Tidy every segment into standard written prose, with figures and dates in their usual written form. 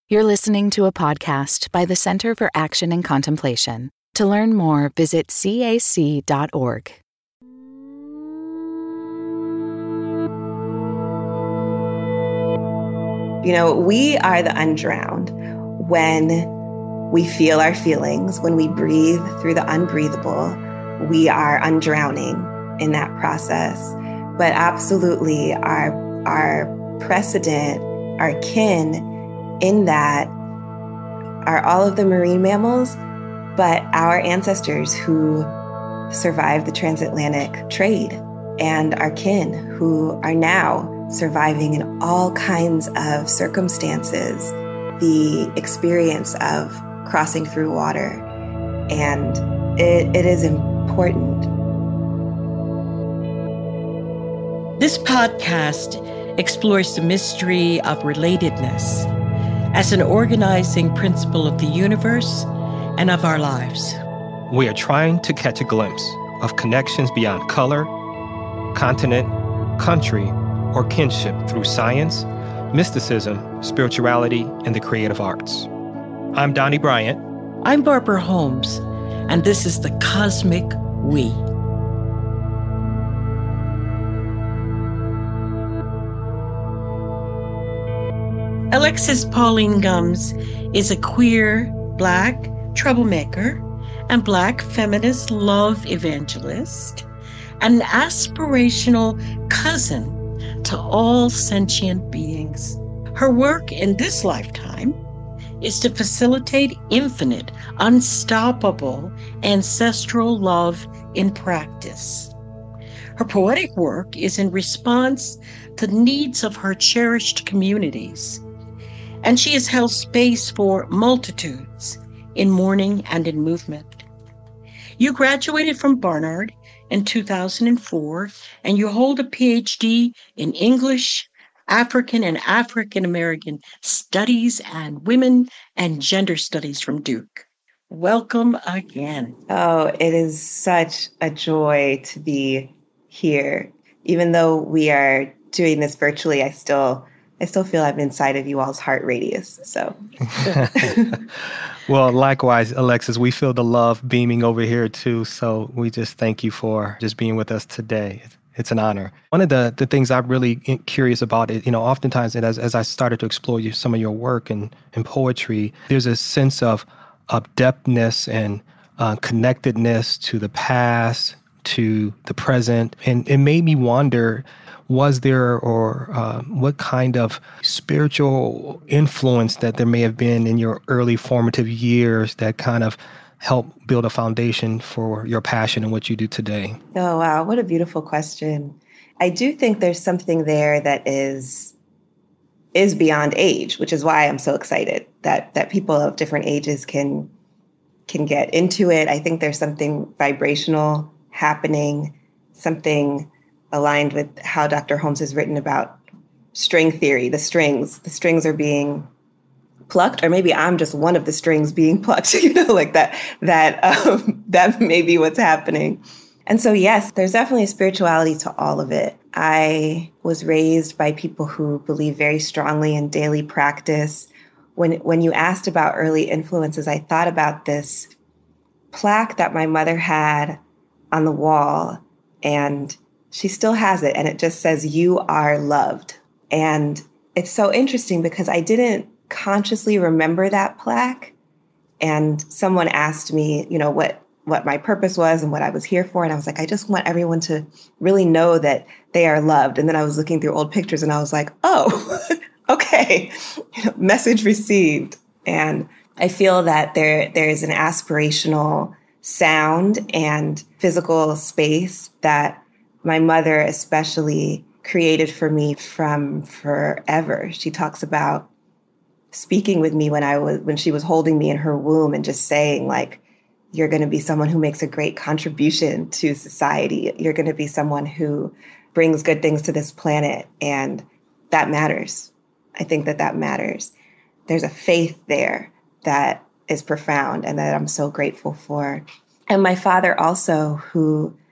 You're listening to a podcast by the Center for Action and Contemplation. To learn more, visit cac.org. You know, we are the undrowned when we feel our feelings, when we breathe through the unbreathable. We are undrowning in that process. But absolutely, our precedent, our kin in that are all of the marine mammals, but our ancestors who survived the transatlantic trade and our kin who are now surviving in all kinds of circumstances, the experience of crossing through water. And it is important. This podcast explores the mystery of relatedness as an organizing principle of the universe and of our lives. We are trying to catch a glimpse of connections beyond color, continent, country, or kinship through science, mysticism, spirituality, and the creative arts. I'm Donnie Bryant. I'm Barbara Holmes, and this is The Cosmic We. Alexis Pauline Gumbs is a queer, Black troublemaker and Black feminist love evangelist, an aspirational cousin to all sentient beings. Her work in this lifetime is to facilitate infinite, unstoppable ancestral love in practice. Her poetic work is in response to the needs of her cherished communities, and she has held space for multitudes in mourning and in movement. You graduated from Barnard in 2004, and you hold a PhD in English, African and African American Studies, and Women and Gender Studies from Duke. Welcome again. Oh, it is such a joy to be here. Even though we are doing this virtually, I still feel I'm inside of you all's heart radius. So, Well, likewise, Alexis, we feel the love beaming over here too. So we just thank you for just being with us today. It's an honor. One of the things I'm really curious about is, oftentimes as I started to explore some of your work and poetry, there's a sense of depthness and connectedness to the past, to the present. And it made me wonder, was there what kind of spiritual influence that there may have been in your early formative years that kind of helped build a foundation for your passion and what you do today? Oh, wow. What a beautiful question. I do think there's something there that is beyond age, which is why I'm so excited that people of different ages can get into it. I think there's something vibrational happening, something aligned with how Dr. Holmes has written about string theory. The strings are being plucked, or maybe I'm just one of the strings being plucked, like that may be what's happening. And so, yes, there's definitely a spirituality to all of it. I was raised by people who believe very strongly in daily practice. When you asked about early influences, I thought about this plaque that my mother had on the wall, and she still has it, and it just says, "You are loved." And it's so interesting because I didn't consciously remember that plaque. And someone asked me, what my purpose was and what I was here for. And I was like, I just want everyone to really know that they are loved. And then I was looking through old pictures and I was like, oh, okay, message received. And I feel that there is an aspirational sound and physical space that my mother especially created for me from forever. She talks about speaking with me when she was holding me in her womb and just saying, like, you're going to be someone who makes a great contribution to society. You're going to be someone who brings good things to this planet. And that matters. I think that matters. There's a faith there that is profound and that I'm so grateful for. And my father also, who,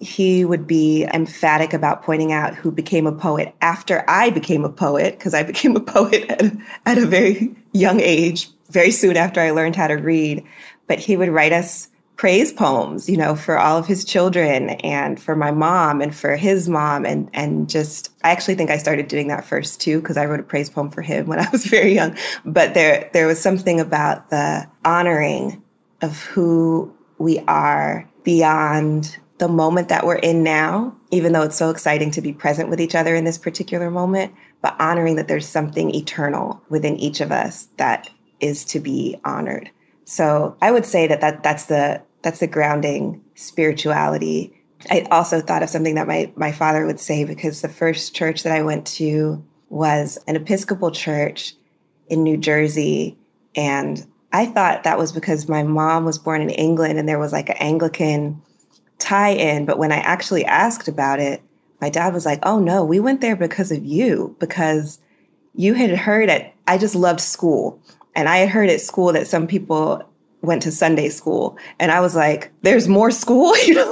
he would be emphatic about pointing out who became a poet after I became a poet, because I became a poet at a very young age, very soon after I learned how to read. But he would write us praise poems, for all of his children and for my mom and for his mom. And just, I actually think I started doing that first too, because I wrote a praise poem for him when I was very young. But there was something about the honoring of who we are beyond the moment that we're in now, even though it's so exciting to be present with each other in this particular moment, but honoring that there's something eternal within each of us that is to be honored. So I would say that's the grounding spirituality. I also thought of something that my father would say, because the first church that I went to was an Episcopal church in New Jersey. And I thought that was because my mom was born in England and there was like an Anglican tie-in. But when I actually asked about it, my dad was like, oh no, we went there because of you, because you had heard I just loved school. And I had heard at school that some people went to Sunday school. And I was like, there's more school?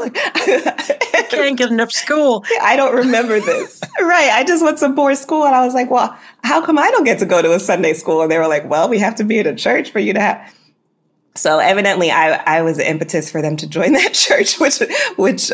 I can't get enough school. I don't remember this. Right. I just went to more school. And I was like, well, how come I don't get to go to a Sunday school? And they were like, well, we have to be at a church for you to have. So evidently I was the impetus for them to join that church, which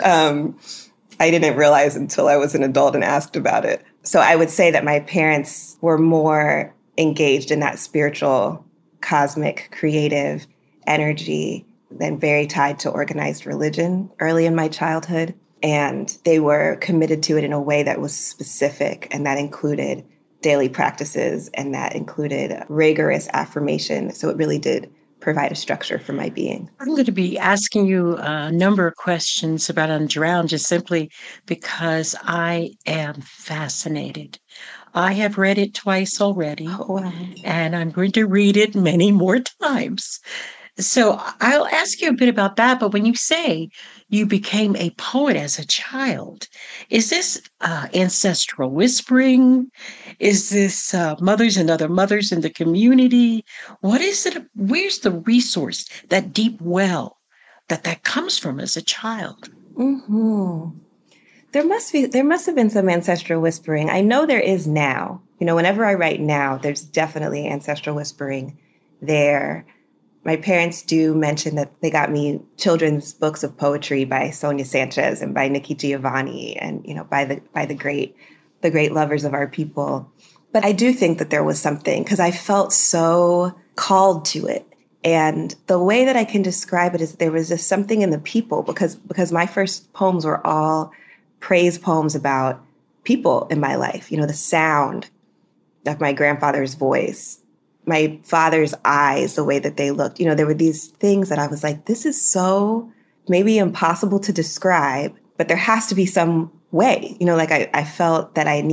I didn't realize until I was an adult and asked about it. So I would say that my parents were more engaged in that spiritual, cosmic, creative energy than very tied to organized religion early in my childhood. And they were committed to it in a way that was specific, and that included daily practices, and that included rigorous affirmation. So it really did provide a structure for my being. I'm going to be asking you a number of questions about Undrowned, just simply because I am fascinated. I have read it twice already, and I'm going to read it many more times. So I'll ask you a bit about that. But when you say you became a poet as a child, is this ancestral whispering? Is this mothers and other mothers in the community? What is it? Where's the resource, that deep well that comes from as a child? Mm-hmm. There must have been some ancestral whispering. I know there is now. Whenever I write now, there's definitely ancestral whispering there. My parents do mention that they got me children's books of poetry by Sonia Sanchez and by Nikki Giovanni, and by the great lovers of our people. But I do think that there was something, because I felt so called to it. And the way that I can describe it is there was just something in the people, because my first poems were all praise poems about people in my life. The sound of my grandfather's voice, my father's eyes, the way that they looked. There were these things that I was like, this is so maybe impossible to describe, but there has to be some way. I felt that I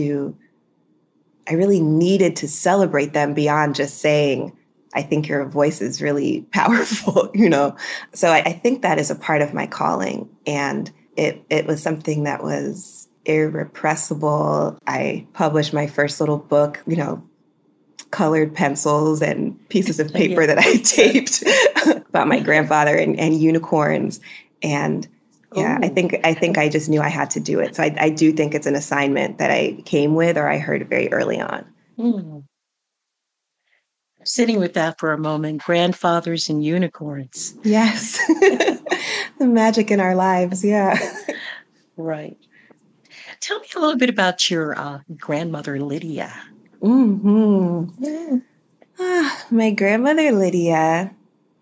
really needed to celebrate them beyond just saying, I think your voice is really powerful, So I think that is a part of my calling. And it was something that was irrepressible. I published my first little book, colored pencils and pieces of paper that I taped about my grandfather and unicorns. And yeah, I think I just knew I had to do it. So I do think it's an assignment that I came with, or I heard very early on. Mm. Sitting with that for a moment, grandfathers and unicorns. Yes. The magic in our lives. Yeah. Right. Tell me a little bit about your grandmother, Lydia. Mm-hmm. Yeah. My grandmother, Lydia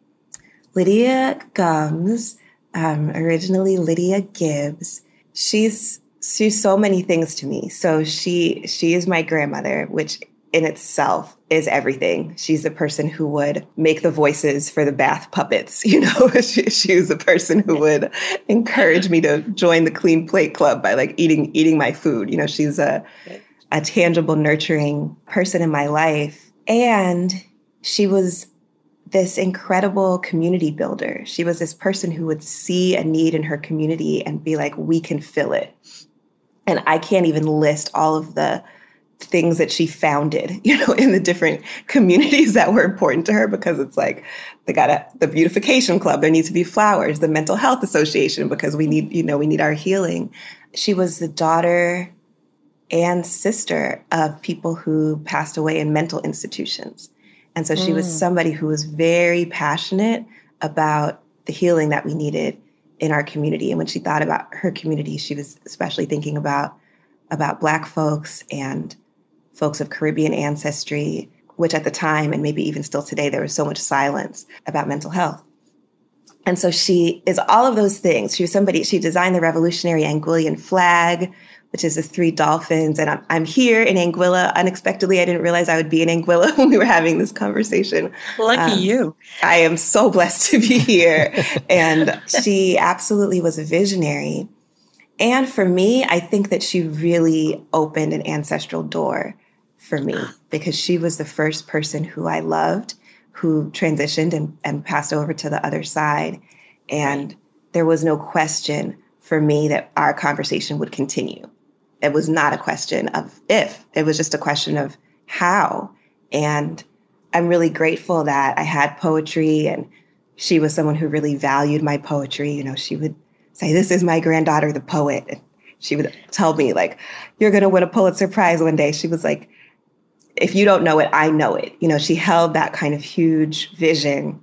Gumbs, originally Lydia Gibbs. She's so many things to me. So she is my grandmother, which in itself is everything. She's the person who would make the voices for the bath puppets. She was the person who would encourage me to join the Clean Plate Club by eating my food. She's a tangible, nurturing person in my life. And she was this incredible community builder. She was this person who would see a need in her community and be like, we can fill it. And I can't even list all of the things that she founded, in the different communities that were important to her, because it's like they got the beautification club, there needs to be flowers, the mental health association, because we need our healing. She was the daughter and sister of people who passed away in mental institutions. And so she was somebody who was very passionate about the healing that we needed in our community. And when she thought about her community, she was especially thinking about Black folks and folks of Caribbean ancestry, which at the time, and maybe even still today, there was so much silence about mental health. And so she is all of those things. She designed the revolutionary Anguillan flag, which is the 3 dolphins. And I'm here in Anguilla unexpectedly. I didn't realize I would be in Anguilla when we were having this conversation. Lucky you. I am so blessed to be here. And she absolutely was a visionary. And for me, I think that she really opened an ancestral door for me, because she was the first person who I loved, who transitioned and passed over to the other side. And there was no question for me that our conversation would continue. It was not a question of if, it was just a question of how. And I'm really grateful that I had poetry, and she was someone who really valued my poetry. She would say, "This is my granddaughter, the poet." And she would tell me, like, "You're going to win a Pulitzer Prize one day." She was like, "If you don't know it, I know it." She held that kind of huge vision.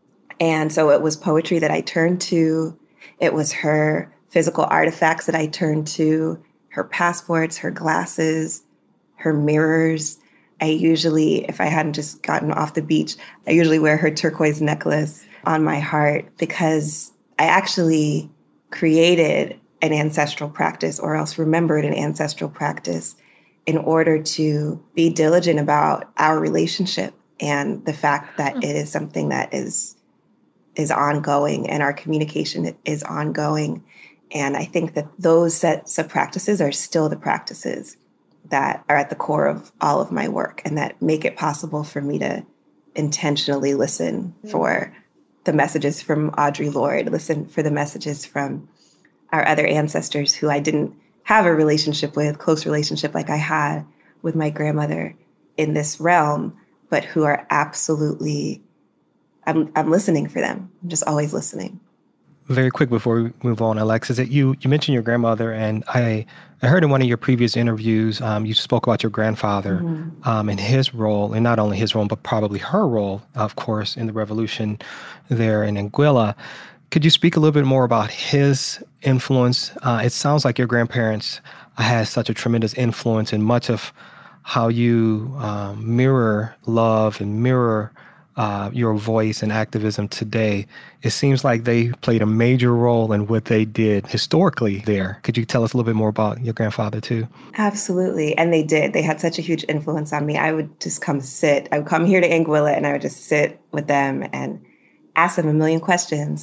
And so it was poetry that I turned to. It was her physical artifacts that I turned to, her passports, her glasses, her mirrors. I usually, if I hadn't just gotten off the beach, I usually wear her turquoise necklace on my heart, because I actually created an ancestral practice, or else remembered an ancestral practice, in order to be diligent about our relationship and the fact that it is something that is ongoing, and our communication is ongoing. And I think that those sets of practices are still the practices that are at the core of all of my work, and that make it possible for me to intentionally listen for the messages from Audre Lorde, listen for the messages from our other ancestors who I didn't have a relationship with, close relationship like I had with my grandmother in this realm, but who are absolutely, I'm listening for them. I'm just always listening. Very quick before we move on, Alexis, that you mentioned your grandmother, and I heard in one of your previous interviews, you spoke about your grandfather and his role, and not only his role, but probably her role, of course, in the revolution there in Anguilla. Could you speak a little bit more about his influence? It sounds like your grandparents had such a tremendous influence in much of how you mirror love and mirror your voice and activism today. It seems like they played a major role in what they did historically there. Could you tell us a little bit more about your grandfather too? Absolutely. And they did. They had such a huge influence on me. I would just come sit. I would come here to Anguilla, and I would just sit with them and ask them a million questions,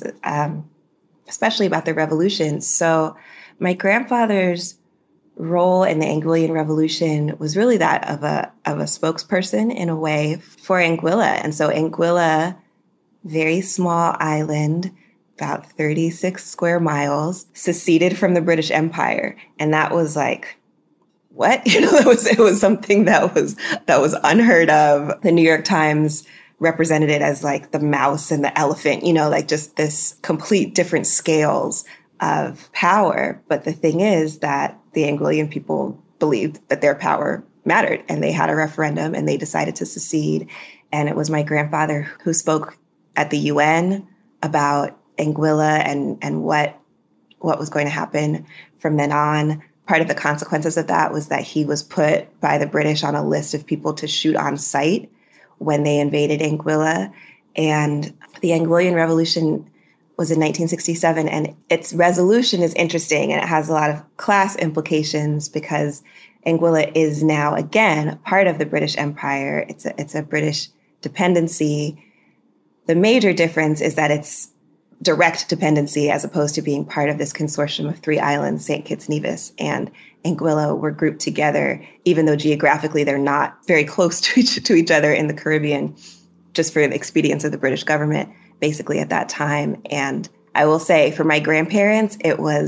especially about the revolution. So my grandfather's role in the Anguillan Revolution was really that of a spokesperson in a way for Anguilla. And so Anguilla, very small island, about 36 square miles, seceded from the British Empire. And that was like, what? It was something that was unheard of. The New York Times represented it as like the mouse and the elephant, like just this complete different scales of power. But the thing is that the Anguillan people believed that their power mattered, and they had a referendum and they decided to secede. And it was my grandfather who spoke at the UN about Anguilla and what was going to happen from then on. Part of the consequences of that was that he was put by the British on a list of people to shoot on sight when they invaded Anguilla. And the Anguillan Revolution was in 1967, and its resolution is interesting, and it has a lot of class implications because Anguilla is now, again, part of the British Empire. It's a British dependency. The major difference is that it's direct dependency as opposed to being part of this consortium of 3 islands, St. Kitts, Nevis, and Anguilla were grouped together, even though geographically they're not very close to each other in the Caribbean, just for the expedience of the British government, basically at that time. And I will say for my grandparents, it was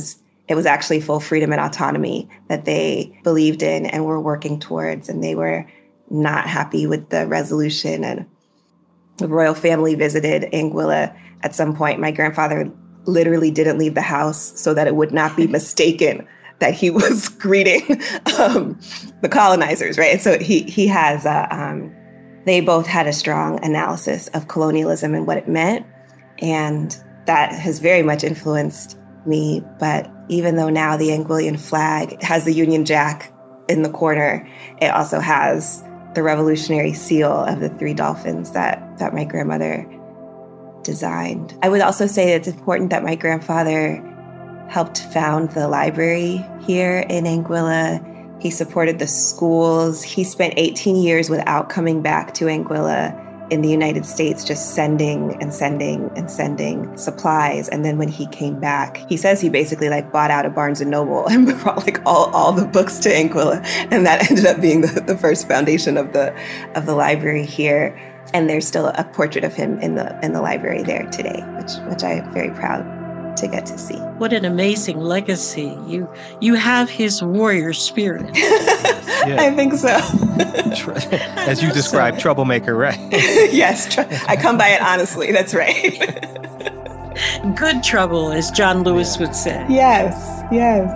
it was actually full freedom and autonomy that they believed in and were working towards. And they were not happy with the resolution. And the royal family visited Anguilla at some point. My grandfather literally didn't leave the house so that it would not be mistaken that he was greeting the colonizers, right? And so he has, they both had a strong analysis of colonialism and what it meant. And that has very much influenced me. But even though now the Anguillan flag has the Union Jack in the corner, it also has the revolutionary seal of the three dolphins that my grandmother designed. I would also say it's important that my grandfather helped found the library here in Anguilla. He supported the schools. He spent 18 years without coming back to Anguilla in the United States, just sending and sending and sending supplies. And then when he came back, he says he basically bought out a Barnes and Noble and brought all the books to Anguilla. And that ended up being the first foundation of the library here. And there's still a portrait of him in the library there today, which I am very proud to get to see. What an amazing legacy. You have his warrior spirit. Yeah. I think so. As you described, troublemaker, right? Yes, I come by it honestly. That's right. Good trouble, as John Lewis would say. Yes, yes.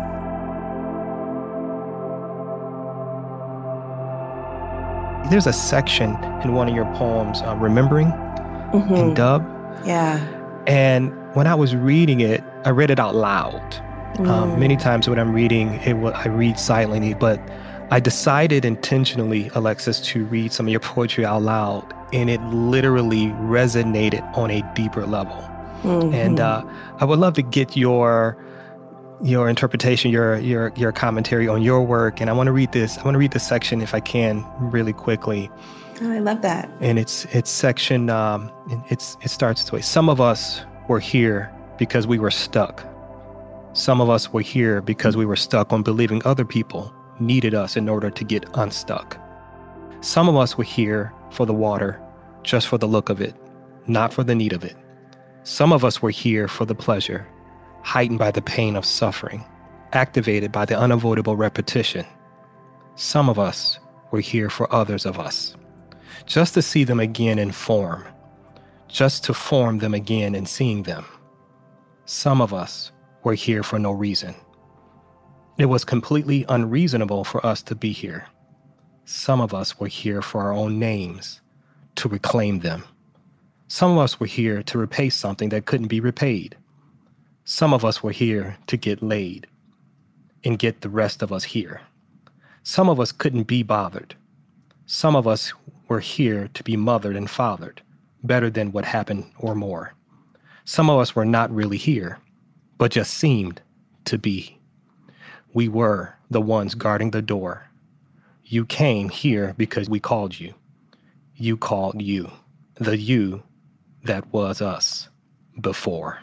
There's a section in one of your poems, Remembering, in Dub. Yeah. And when I was reading it, I read it out loud. Many times when I'm reading, I read silently, but I decided intentionally, Alexis, to read some of your poetry out loud, and it literally resonated on a deeper level. And I would love to get your interpretation, your commentary on your work. And I want to read this. I want to read this section, if I can, really quickly. Oh, I love that. And it's section. It starts this way. Some of us were here because we were stuck. Some of us were here because we were stuck on believing other people needed us in order to get unstuck. Some of us were here for the water, just for the look of it, not for the need of it. Some of us were here for the pleasure, heightened by the pain of suffering, activated by the unavoidable repetition. Some of us were here for others of us, just to see them again in form, just to form them again in seeing them. Some of us were here for no reason. It was completely unreasonable for us to be here. Some of us were here for our own names, to reclaim them. Some of us were here to repay something that couldn't be repaid. Some of us were here to get laid and get the rest of us here. Some of us couldn't be bothered. Some of us were here to be mothered and fathered, better than what happened or more. Some of us were not really here, but just seemed to be. We were the ones guarding the door. You came here because we called you. You called you, the you that was us before.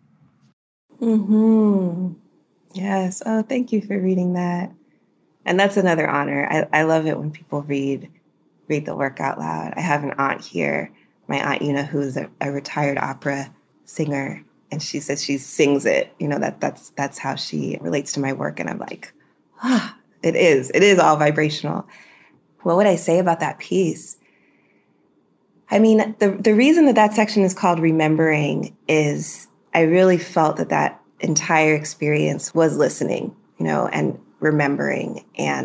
Yes. Oh, thank you for reading that. And that's another honor. I love it when people read the work out loud. I have an aunt here, my Aunt Una, who's a retired opera singer. And she says she sings it, that's how she relates to my work. And I'm like, it is all vibrational. What would I say about that piece? I mean, the reason that section is called Remembering is I really felt that entire experience was listening, and remembering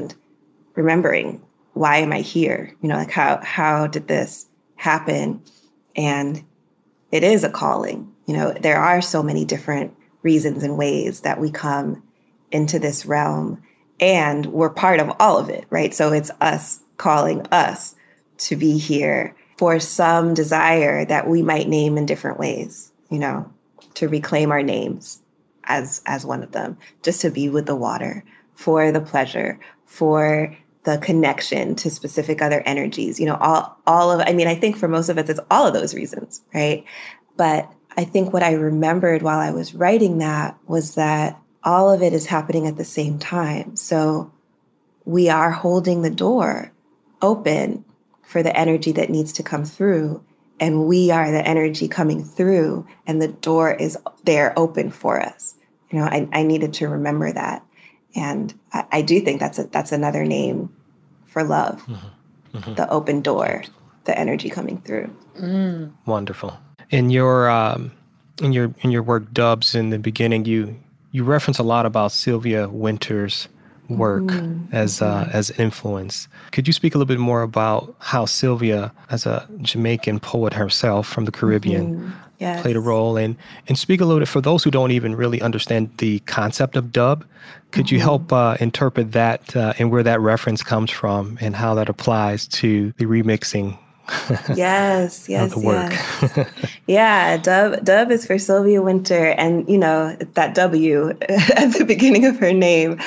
why am I here? How did this happen? And it is a calling. There are so many different reasons and ways that we come into this realm, and we're part of all of it, right? So it's us calling us to be here for some desire that we might name in different ways, to reclaim our names as one of them, just to be with the water, for the pleasure, for the connection to specific other energies, I think for most of us, it's all of those reasons, right? But I think what I remembered while I was writing that was that all of it is happening at the same time. So we are holding the door open for the energy that needs to come through. And we are the energy coming through, and the door is there open for us. I needed to remember that. And I do think that's another name for love, the open door, the energy coming through. Wonderful. In your work, Dubs, in the beginning, you reference a lot about Sylvia Wynter's work as influence. Could you speak a little bit more about how Sylvia, as a Jamaican poet herself from the Caribbean, Yes. played a role, and speak a little bit for those who don't even really understand the concept of dub? Could you help interpret that and where that reference comes from and how that applies to the remixing? Yes, of the work. yes. Yeah, dub is for Sylvia Wynter, and that W at the beginning of her name.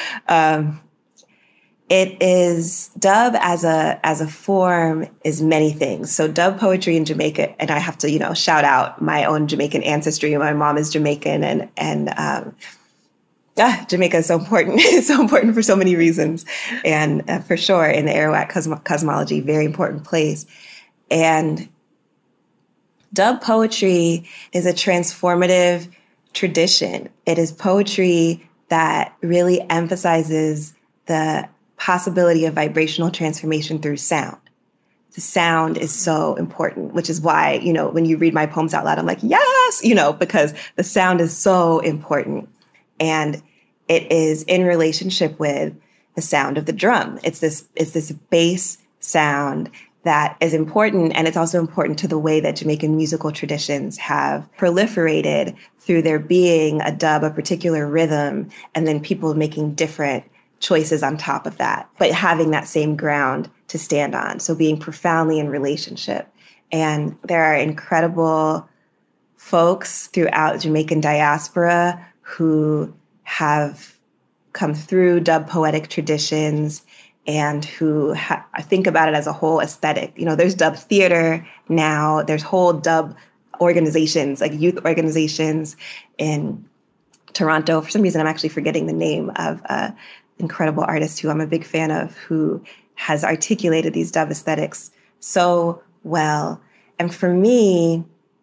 It is dub as a form is many things. So dub poetry in Jamaica, and I have to shout out my own Jamaican ancestry. My mom is Jamaican, and Jamaica is so important. It's so important for so many reasons, and for sure in the Arawak cosmology, very important place. And dub poetry is a transformative tradition. It is poetry that really emphasizes the possibility of vibrational transformation through sound. The sound is so important, which is why, when you read my poems out loud, I'm like, yes, because the sound is so important. And it is in relationship with the sound of the drum. It's this bass sound that is important. And it's also important to the way that Jamaican musical traditions have proliferated through there being a dub, a particular rhythm, and then people making different choices on top of that, but having that same ground to stand on. So being profoundly in relationship. And there are incredible folks throughout Jamaican diaspora who have come through dub poetic traditions and who think about it as a whole aesthetic. There's dub theater now. There's whole dub organizations, like youth organizations in Toronto. For some reason, I'm actually forgetting the name of an incredible artist who I'm a big fan of, who has articulated these dub aesthetics so well. And for me,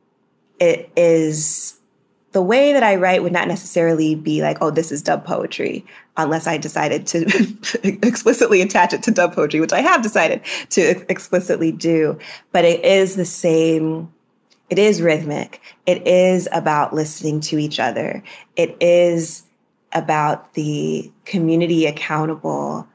it is the way that I write would not necessarily be like, oh, this is dub poetry, unless I decided to explicitly attach it to dub poetry, which I have decided to explicitly do. But it is the same. It is rhythmic. It is about listening to each other. It is about the community accountable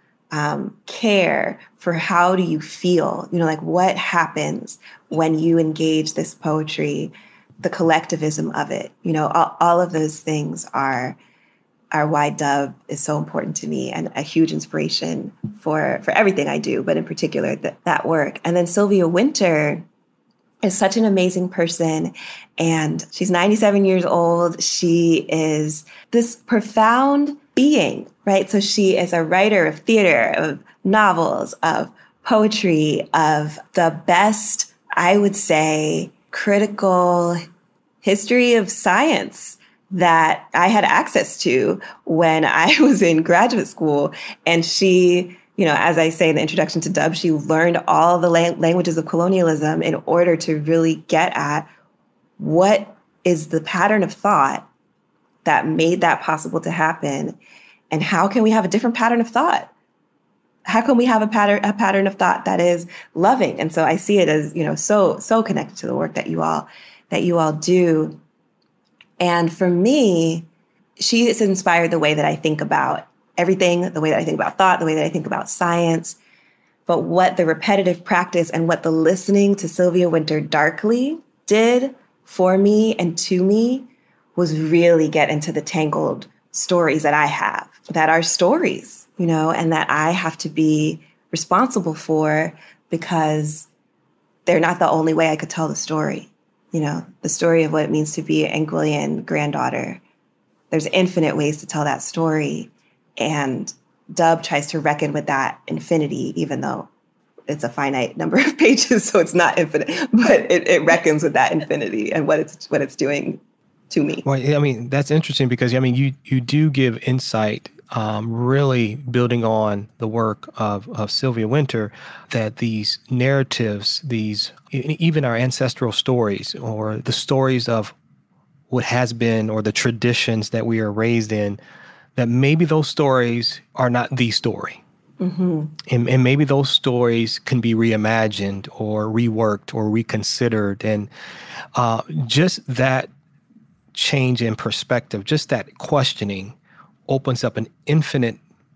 care for how do you feel, like what happens when you engage this poetry, the collectivism of it, all of those things are why dub is so important to me and a huge inspiration for everything I do, but in particular that work. And then Sylvia Wynter is such an amazing person, and she's 97 years old. She is this profound being, right? So she is a writer of theater, of novels, of poetry, of the best, I would say, critical history of science that I had access to when I was in graduate school. And she, as I say in the introduction to dub, she learned all the languages of colonialism in order to really get at what is the pattern of thought that made that possible to happen, and how can we have a different pattern of thought? How can we have a pattern of thought that is loving? And so I see it as, so connected to the work that you all do. And for me, she has inspired the way that I think about everything, the way that I think about thought, the way that I think about science. But what the repetitive practice and what the listening to Sylvia Wynter darkly did for me and to me was really get into the tangled stories that I have, that are stories, and that I have to be responsible for, because they're not the only way I could tell the story. The story of what it means to be an Anguillan granddaughter. There's infinite ways to tell that story. And dub tries to reckon with that infinity, even though it's a finite number of pages, so it's not infinite, but it reckons with that infinity and what it's doing to me. Well, I mean, that's interesting because, you do give insight, really building on the work of Sylvia Wynter, that these narratives, even our ancestral stories or the stories of what has been or the traditions that we are raised in, that maybe those stories are not the story. Mm-hmm. And maybe those stories can be reimagined or reworked or reconsidered. And just that change in perspective, just that questioning opens up an infinite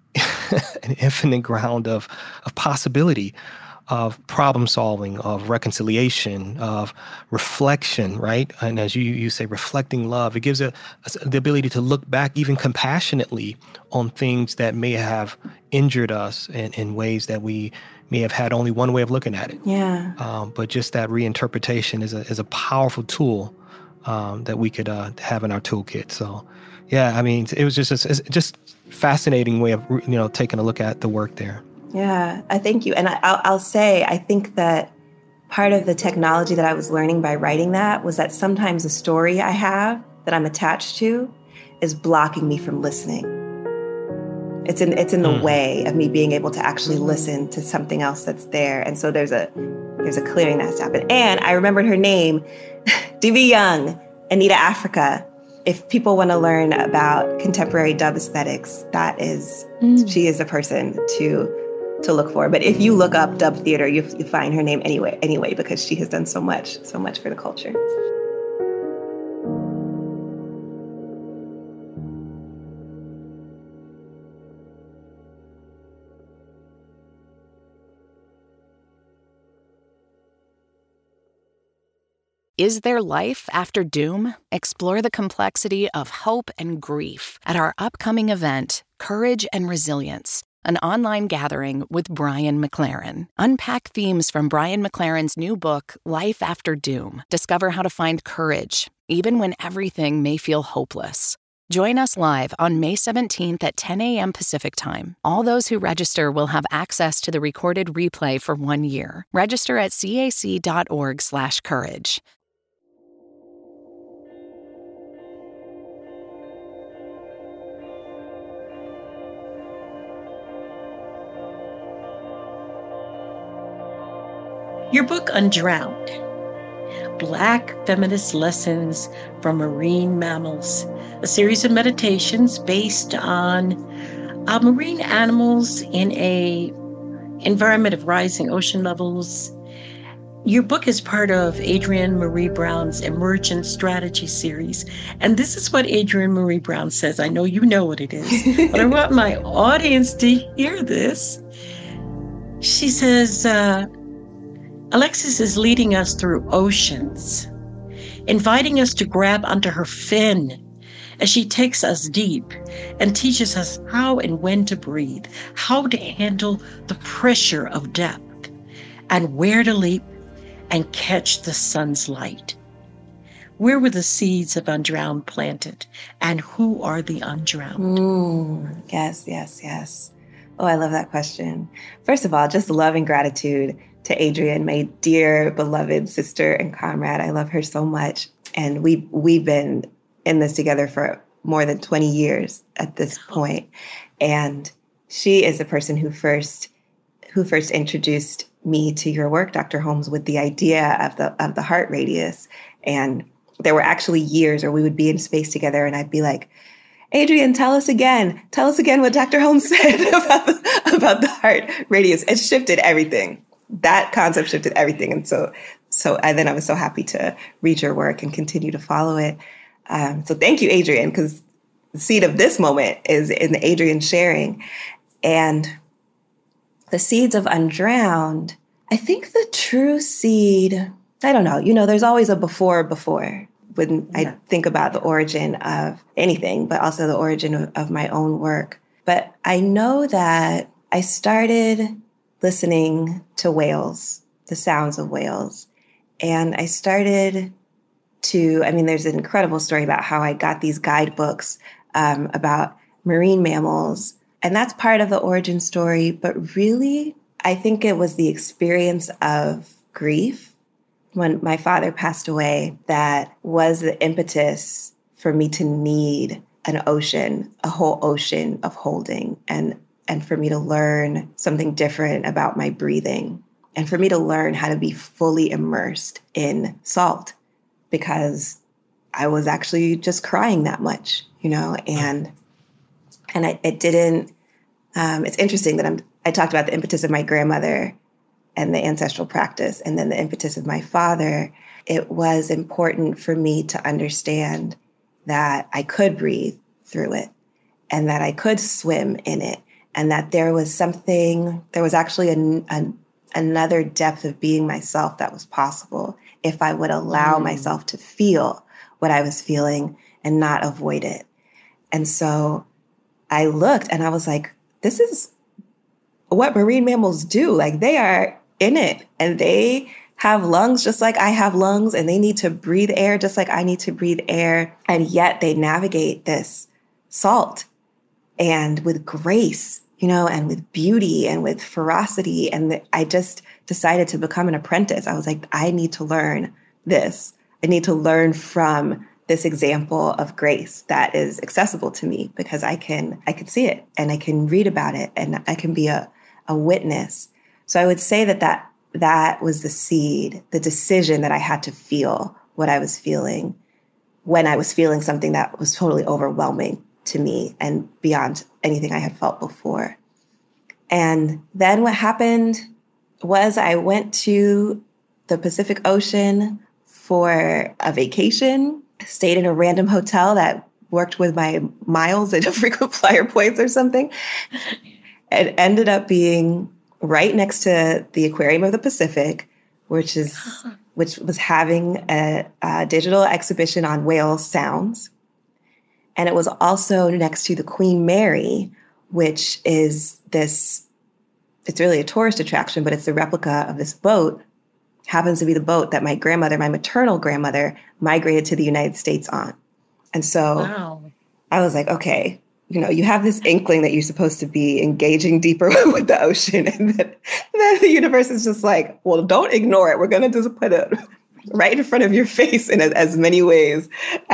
ground of possibility, of problem solving, of reconciliation, of reflection, right? And as you say, reflecting love, it gives us the ability to look back even compassionately on things that may have injured us in ways that we may have had only one way of looking at it. Yeah. But just that reinterpretation is a powerful tool that we could have in our toolkit. So, yeah, I mean, it was just fascinating way of taking a look at the work there. Yeah, I thank you. And I'll say, I think that part of the technology that I was learning by writing that was that sometimes the story I have that I'm attached to is blocking me from listening. It's in the way of me being able to actually listen to something else that's there. And so there's a clearing that has to happen. And I remembered her name, D.B. Young, Anita Africa. If people want to learn about contemporary dub aesthetics, she is the person to look for. But if you look up dub theater, you find her name anyway, because she has done so much for the culture. Is there life after doom? Explore the complexity of hope and grief at our upcoming event, Courage and Resilience, an online gathering with Brian McLaren. Unpack themes from Brian McLaren's new book, Life After Doom. Discover how to find courage, even when everything may feel hopeless. Join us live on May 17th at 10 a.m. Pacific Time. All those who register will have access to the recorded replay for 1 year. Register at cac.org/courage. Your book, Undrowned, Black Feminist Lessons from Marine Mammals, a series of meditations based on marine animals in a environment of rising ocean levels. Your book is part of Adrienne Maree Brown's Emergent Strategy series. And this is what Adrienne Maree Brown says. I know you know what it is, but I want my audience to hear this. She says, Alexis is leading us through oceans, inviting us to grab onto her fin as she takes us deep and teaches us how and when to breathe, how to handle the pressure of depth, and where to leap and catch the sun's light. Where were the seeds of Undrowned planted, and who are the undrowned? Yes. Oh, I love that question. First of all, just love and gratitude to Adrienne, my dear, beloved sister and comrade. I love her so much. And we've been in this together for more than 20 years at this point. And she is the person who first introduced me to your work, Dr. Holmes, with the idea of the heart radius. And there were actually years where we would be in space together and I'd be like, Adrienne, tell us again what Dr. Holmes said about the heart radius. It shifted everything. That concept shifted everything. And so then I was so happy to read your work and continue to follow it. So thank you, Adrienne, because the seed of this moment is in Adrienne sharing. And the seeds of Undrowned, I think the true seed, I don't know, there's always a before when I think about the origin of anything, but also the origin of my own work. But I know that I started listening to whales, the sounds of whales. And I started there's an incredible story about how I got these guidebooks about marine mammals. And that's part of the origin story. But really, I think it was the experience of grief when my father passed away that was the impetus for me to need an ocean, a whole ocean of holding, and for me to learn something different about my breathing, and for me to learn how to be fully immersed in salt, because I was actually just crying that much, and it didn't. It's interesting that I talked about the impetus of my grandmother and the ancestral practice, and then the impetus of my father. It was important for me to understand that I could breathe through it, and that I could swim in it, and that there was actually another depth of being myself that was possible if I would allow myself to feel what I was feeling and not avoid it. And so I looked and I was like, this is what marine mammals do. Like, they are in it, and they have lungs just like I have lungs, and they need to breathe air just like I need to breathe air. And yet they navigate this salt and with grace, and with beauty and with ferocity. And I just decided to become an apprentice. I was like, I need to learn this. I need to learn from this example of grace that is accessible to me, because I can see it, and I can read about it, and I can be a witness. So I would say that was the seed, the decision that I had to feel what I was feeling when I was feeling something that was totally overwhelming to me and beyond anything I had felt before. And then what happened was I went to the Pacific Ocean for a vacation, stayed in a random hotel that worked with my miles and frequent flyer points or something. It ended up being right next to the Aquarium of the Pacific, which was having a digital exhibition on whale sounds. And it was also next to the Queen Mary, which is it's really a tourist attraction, but it's the replica of this boat. Happens to be the boat that my maternal grandmother, migrated to the United States on. And so I was like, okay, you have this inkling that you're supposed to be engaging deeper with the ocean. And then the universe is just like, well, don't ignore it. We're going to just put it right in front of your face in as many ways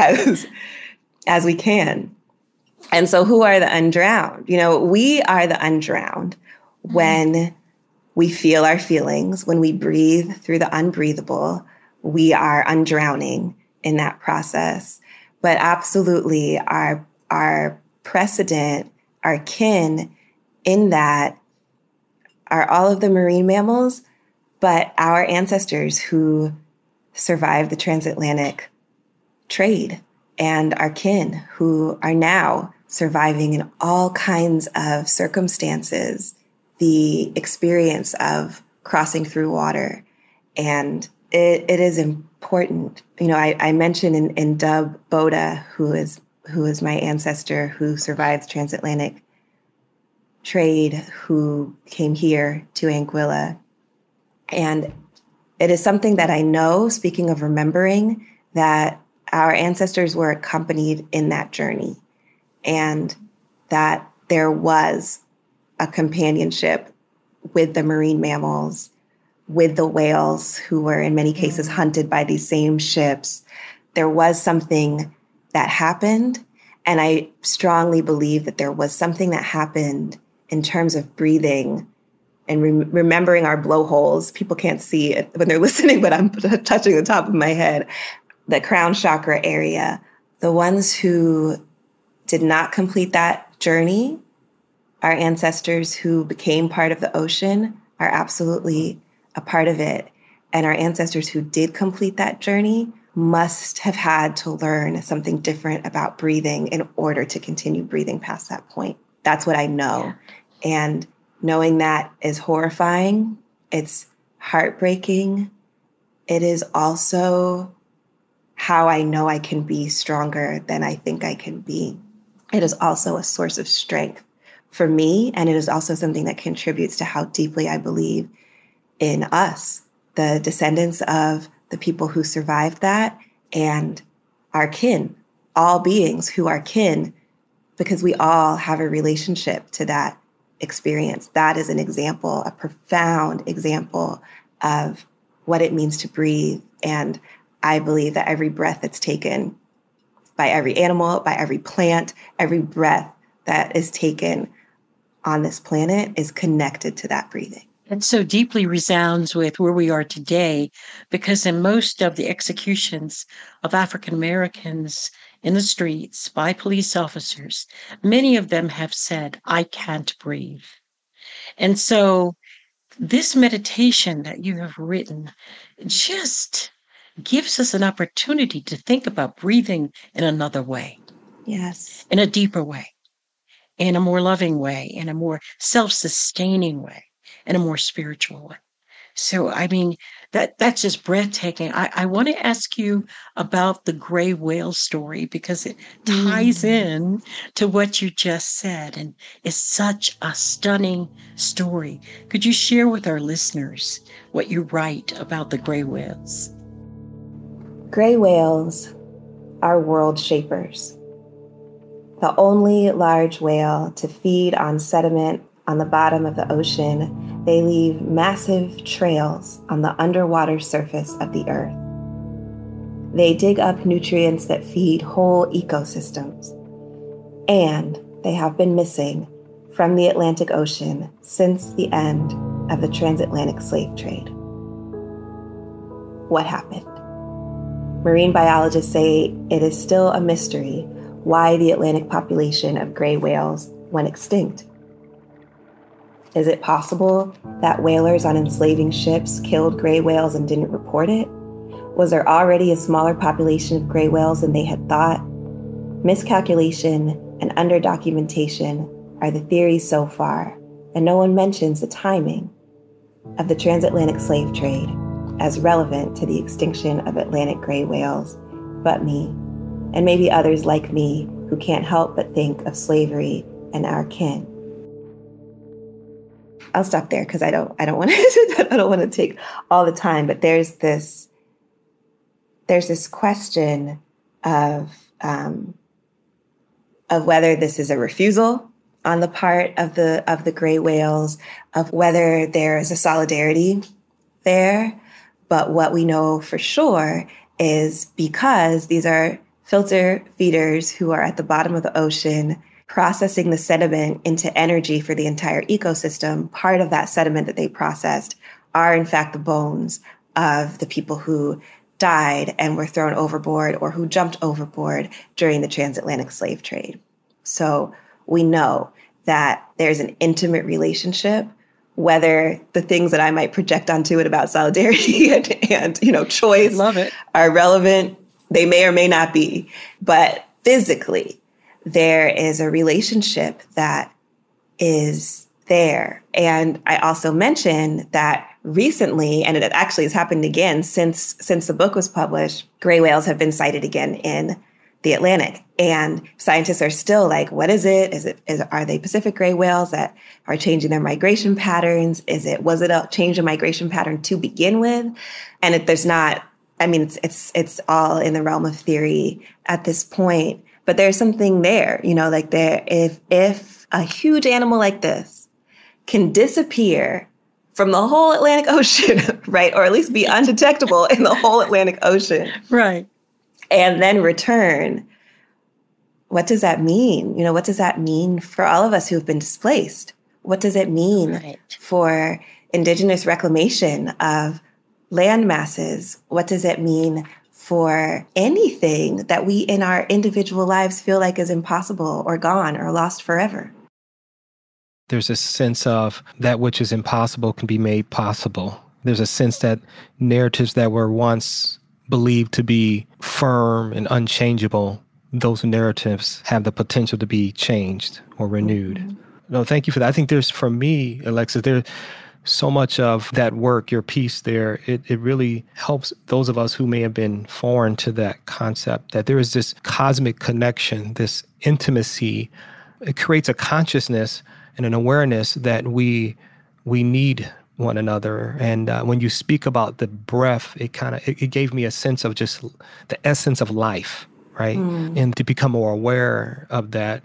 as we can. And so who are the undrowned? We are the undrowned when we feel our feelings, when we breathe through the unbreathable. We are undrowning in that process. But absolutely our precedent, our kin in that are all of the marine mammals, but our ancestors who survived the transatlantic trade, and our kin who are now surviving in all kinds of circumstances the experience of crossing through water. And it is important. I mentioned in Dub Boda, who is my ancestor who survived transatlantic trade, who came here to Anguilla. And it is something that I know, speaking of remembering, that our ancestors were accompanied in that journey, and that there was a companionship with the marine mammals, with the whales who were in many cases hunted by these same ships. There was something that happened. And I strongly believe that there was something that happened in terms of breathing and remembering our blowholes. People can't see it when they're listening, but I'm touching the top of my head. The crown chakra area. The ones who did not complete that journey, our ancestors who became part of the ocean, are absolutely a part of it. And our ancestors who did complete that journey must have had to learn something different about breathing in order to continue breathing past that point. That's what I know. And knowing that is horrifying. It's heartbreaking. It is also how I know I can be stronger than I think I can be. It is also a source of strength for me. And it is also something that contributes to how deeply I believe in us, the descendants of the people who survived that, and our kin, all beings who are kin, because we all have a relationship to that experience. That is an example, a profound example of what it means to breathe. And I believe that every breath that's taken by every animal, by every plant, every breath that is taken on this planet is connected to that breathing. It so deeply resounds with where we are today, because in most of the executions of African Americans in the streets by police officers, many of them have said, "I can't breathe." And so this meditation that you have written just gives us an opportunity to think about breathing in another way. Yes. In a deeper way, in a more loving way, in a more self-sustaining way, in a more spiritual way. So, I mean, that's just breathtaking. I want to ask you about the gray whale story, because it ties in to what you just said and is such a stunning story. Could you share with our listeners what you write about the gray whales? Gray whales are world shapers. The only large whale to feed on sediment on the bottom of the ocean, they leave massive trails on the underwater surface of the earth. They dig up nutrients that feed whole ecosystems, and they have been missing from the Atlantic Ocean since the end of the transatlantic slave trade. What happened? Marine biologists say it is still a mystery why the Atlantic population of gray whales went extinct. Is it possible that whalers on enslaving ships killed gray whales and didn't report it? Was there already a smaller population of gray whales than they had thought? Miscalculation and underdocumentation are the theories so far, and no one mentions the timing of the transatlantic slave trade as relevant to the extinction of Atlantic gray whales, but me, and maybe others like me who can't help but think of slavery and our kin. I'll stop there because I don't want to take all the time. But there's this question of whether this is a refusal on the part of the gray whales, of whether there is a solidarity there. But what we know for sure is, because these are filter feeders who are at the bottom of the ocean, processing the sediment into energy for the entire ecosystem, part of that sediment that they processed are in fact the bones of the people who died and were thrown overboard or who jumped overboard during the transatlantic slave trade. So we know that there's an intimate relationship, whether the things that I might project onto it about solidarity and choice Love it. are relevant. They may or may not be, but physically, there is a relationship that is there. And I also mentioned that recently, and it actually has happened again since the book was published, gray whales have been sighted again in the Atlantic. And scientists are still like, what is it? Are they Pacific gray whales that are changing their migration patterns? Was it a change in migration pattern to begin with? And it's all in the realm of theory at this point. But there's something there, if a huge animal like this can disappear from the whole Atlantic Ocean, right, or at least be undetectable in the whole Atlantic Ocean, right, and then return, what does that mean? What does that mean for all of us who have been displaced? What does it mean for indigenous reclamation of land masses? What does it mean for anything that we in our individual lives feel like is impossible or gone or lost forever? There's a sense of that which is impossible can be made possible. There's a sense that narratives that were once believed to be firm and unchangeable, those narratives have the potential to be changed or renewed. Mm-hmm. No, thank you for that. I think for me, Alexis, there's so much of that work, your piece there, it really helps those of us who may have been foreign to that concept, that there is this cosmic connection, this intimacy. It creates a consciousness and an awareness that we need one another. And when you speak about the breath, it gave me a sense of just the essence of life, right? And to become more aware of that.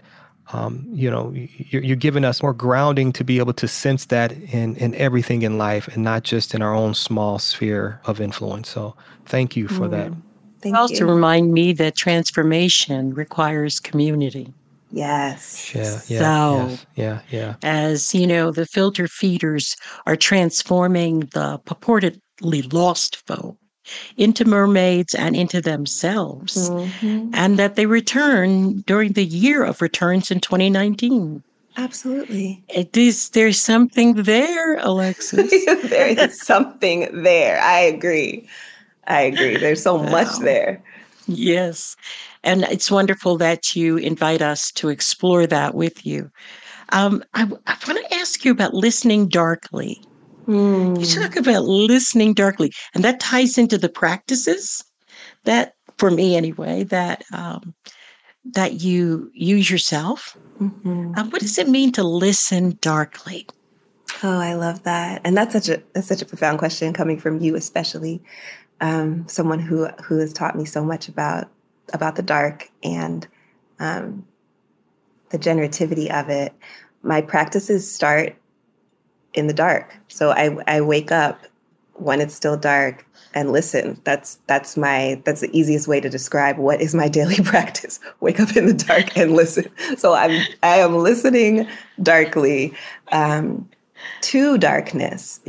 You're giving us more grounding to be able to sense that in everything in life and not just in our own small sphere of influence. So thank you for that. Thank you. Also remind me that transformation requires community. Yes. Yeah, So, yeah. as you know, the filter feeders are transforming the purportedly lost folk into mermaids and into themselves, Mm-hmm. and that they return during the year of returns in 2019. Absolutely. There's something there, Alexis. There is something there. I agree. There's so much Wow. there. Yes. And it's wonderful that you invite us to explore that with you. I want to ask you about listening darkly. You talk about listening darkly, and that ties into the practices that, for me anyway, that you use yourself. What does it mean to listen darkly? Oh, I love that, and that's such a profound question coming from you, especially someone who has taught me so much about the dark and the generativity of it. My practices start in the dark, so I wake up when it's still dark and listen. That's the easiest way to describe what is my daily practice. Wake up in the dark and listen. So I am listening darkly to darkness.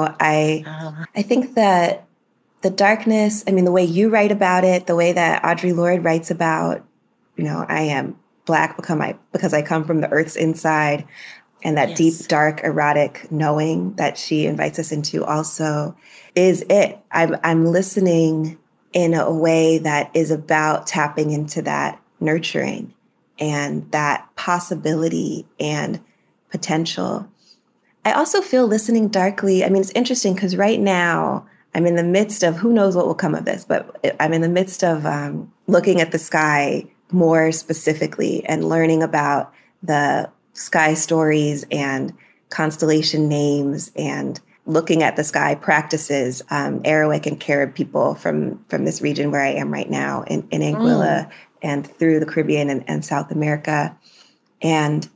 I think that the darkness, I mean, the way you write about it, the way that Audre Lorde writes about, I am Black because I come from the earth's inside, and that deep, dark, erotic knowing that she invites us into also is it. I'm listening in a way that is about tapping into that nurturing and that possibility and potential. I also feel listening darkly. I mean, it's interesting because right now I'm in the midst of, who knows what will come of this, but I'm in the midst of looking at the sky more specifically and learning about the sky stories and constellation names and looking at the sky practices, Arawak and Carib people from this region where I am right now in Anguilla and through the Caribbean and South America. And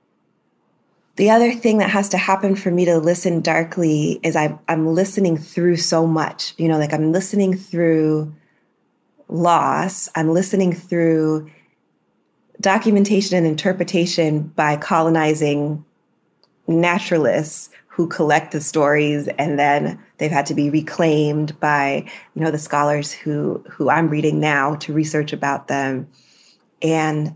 the other thing that has to happen for me to listen darkly is I'm listening through so much, like I'm listening through loss. I'm listening through documentation and interpretation by colonizing naturalists who collect the stories, and then they've had to be reclaimed by, the scholars who I'm reading now to research about them. And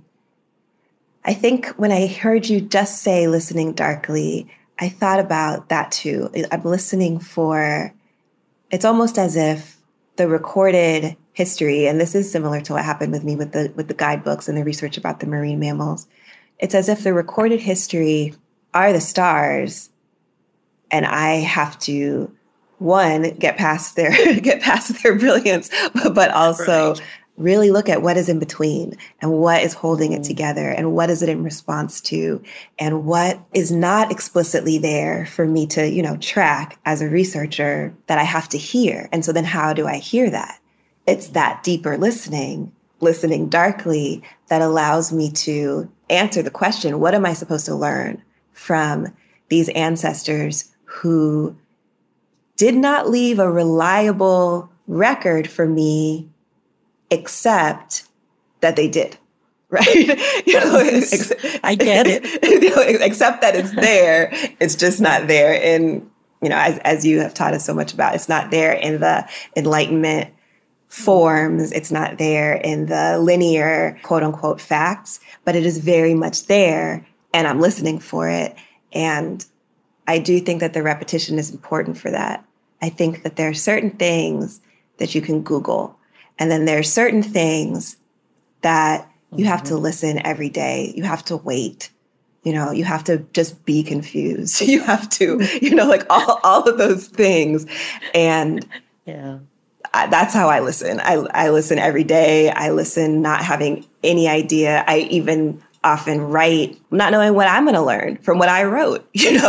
I think when I heard you just say listening darkly, I thought about that too. I'm listening for, it's almost as if the recorded history, and this is similar to what happened with me with the guidebooks and the research about the marine mammals. It's as if the recorded history are the stars, and I have to, one, get past their brilliance, but also really look at what is in between and what is holding it together and what is it in response to and what is not explicitly there for me to, track as a researcher that I have to hear. And so then how do I hear that? It's that deeper listening darkly that allows me to answer the question, what am I supposed to learn from these ancestors who did not leave a reliable record for me, except that they did, right? I get it. Except that it's there, it's just not there in, as you have taught us so much about, it's not there in the Enlightenment forms, it's not there in the linear, quote unquote, facts, but it is very much there, and I'm listening for it. And I do think that the repetition is important for that. I think that there are certain things that you can Google, and then there are certain things that you have to listen every day. You have to wait. You have to just be confused. You have to, like all of those things. And that's how I listen. I listen every day. I listen not having any idea. I even often write not knowing what I'm going to learn from what I wrote,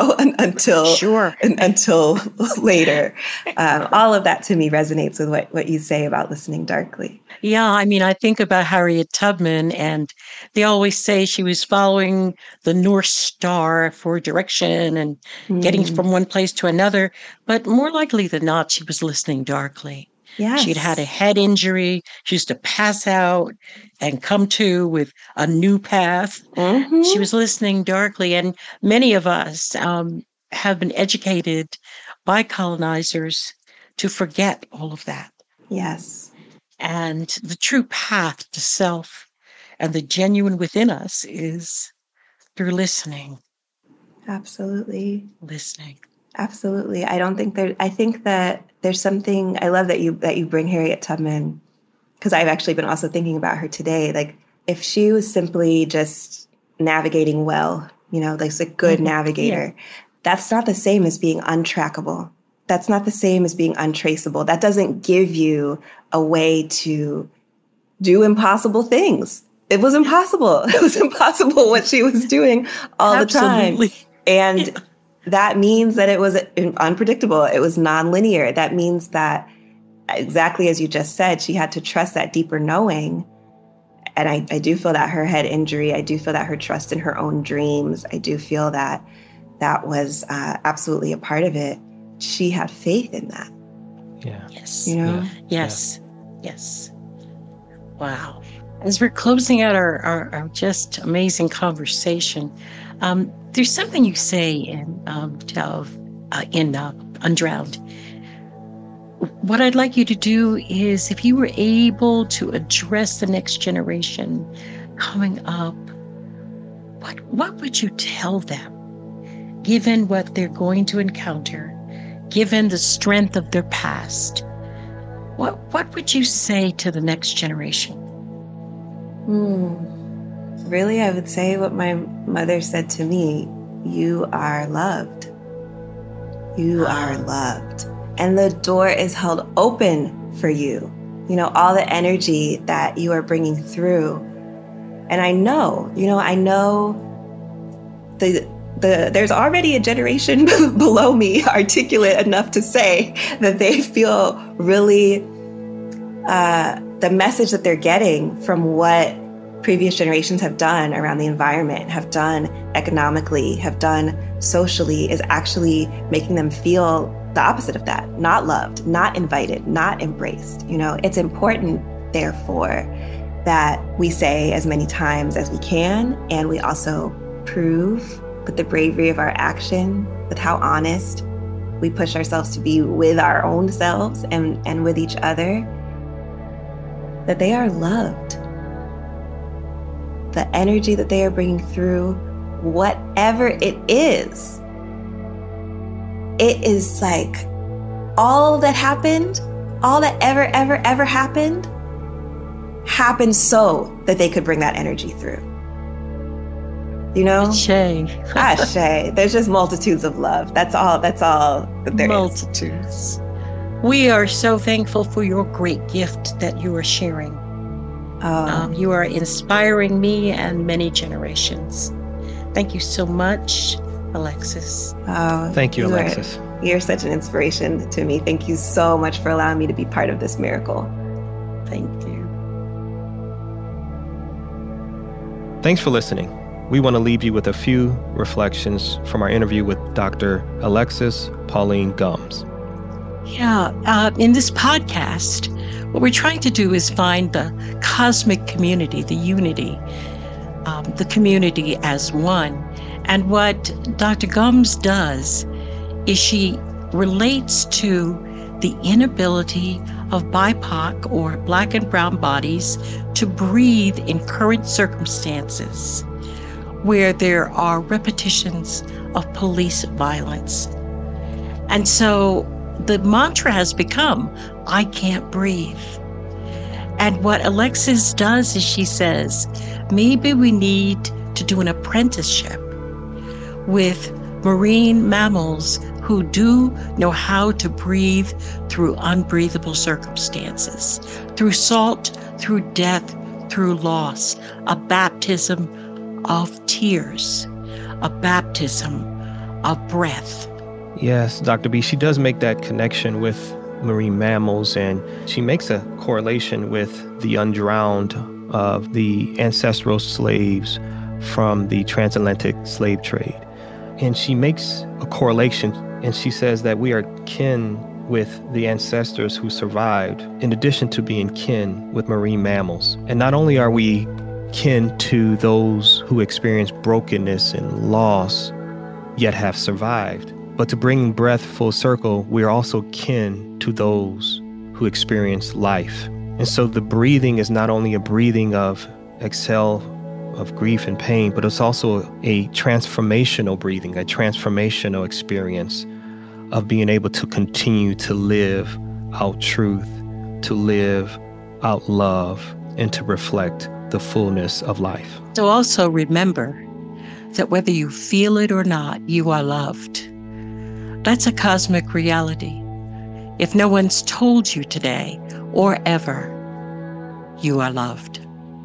until later. All of that to me resonates with what you say about listening darkly. Yeah, I mean, I think about Harriet Tubman, and they always say she was following the North Star for direction and getting from one place to another. But more likely than not, she was listening darkly. Yes. She'd had a head injury. She used to pass out and come to with a new path. Mm-hmm. She was listening darkly. And many of us have been educated by colonizers to forget all of that. Yes. And the true path to self and the genuine within us is through listening. Absolutely. Listening. Absolutely. I think that there's something, I love that you bring Harriet Tubman, because I've actually been also thinking about her today. Like, if she was simply just navigating well, like a good navigator, that's not the same as being untrackable. That's not the same as being untraceable. That doesn't give you a way to do impossible things. It was impossible. It was impossible what she was doing all Absolutely. the time. And that means that it was unpredictable. It was nonlinear. That means that, exactly as you just said, she had to trust that deeper knowing. And I do feel that her head injury, I do feel that her trust in her own dreams, I do feel that that was absolutely a part of it. She had faith in that. Yeah. Yes. Yes. Yes. Wow. As we're closing out our just amazing conversation, there's something you say in Undrowned. What I'd like you to do is, if you were able to address the next generation coming up, what would you tell them, given what they're going to encounter, given the strength of their past? What would you say to the next generation? Really, I would say what my mother said to me: you are loved. You are loved. And the door is held open for you. All the energy that you are bringing through. And I know there's already a generation below me articulate enough to say that they feel really the message that they're getting from what previous generations have done around the environment, have done economically, have done socially, is actually making them feel the opposite of that. Not loved, not invited, not embraced. It's important, therefore, that we say as many times as we can, and we also prove with the bravery of our action, with how honest we push ourselves to be with our own selves and with each other, that they are loved. The energy that they are bringing through, whatever it is like all that happened, all that ever happened so that they could bring that energy through. Shay. Shay. There's just multitudes of love. That's all that there is. Multitudes. We are so thankful for your great gift that you are sharing. You are inspiring me and many generations. Thank you so much, Alexis. Thank you, Alexis. You're such an inspiration to me. Thank you so much for allowing me to be part of this miracle. Thank you. Thanks for listening. We want to leave you with a few reflections from our interview with Dr. Alexis Pauline Gumbs. In this podcast, what we're trying to do is find the cosmic community, the unity, the community as one. And what Dr. Gumbs does is she relates to the inability of BIPOC or Black and brown bodies to breathe in current circumstances where there are repetitions of police violence. And so the mantra has become, I can't breathe. And what Alexis does is she says, maybe we need to do an apprenticeship with marine mammals who do know how to breathe through unbreathable circumstances, through salt, through death, through loss, a baptism of tears, a baptism of breath. Yes, Dr. B, she does make that connection with marine mammals, and she makes a correlation with the undrowned of the ancestral slaves from the transatlantic slave trade. And she makes a correlation, and she says that we are kin with the ancestors who survived, in addition to being kin with marine mammals. And not only are we kin to those who experience brokenness and loss, yet have survived, but to bring breath full circle, we are also kin to those who experience life. And so the breathing is not only a breathing of exhale of grief and pain, but it's also a transformational breathing, a transformational experience of being able to continue to live out truth, to live out love, and to reflect the fullness of life. So also remember that whether you feel it or not, you are loved. That's a cosmic reality. If no one's told you today or ever, you are loved.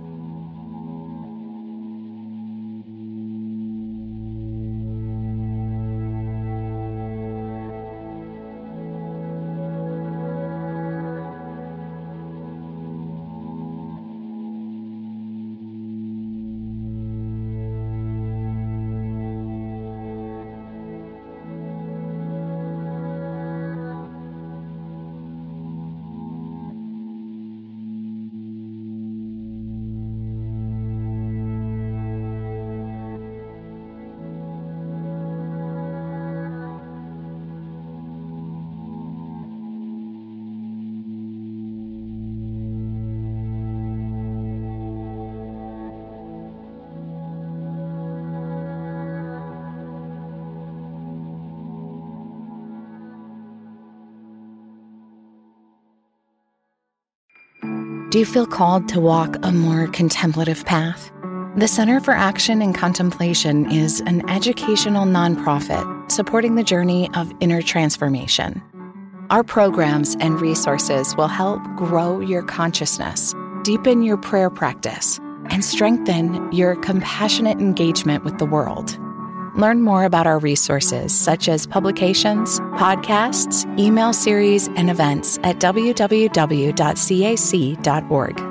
Do you feel called to walk a more contemplative path? The Center for Action and Contemplation is an educational nonprofit supporting the journey of inner transformation. Our programs and resources will help grow your consciousness, deepen your prayer practice, and strengthen your compassionate engagement with the world. Learn more about our resources, such as publications, podcasts, email series, and events at www.cac.org.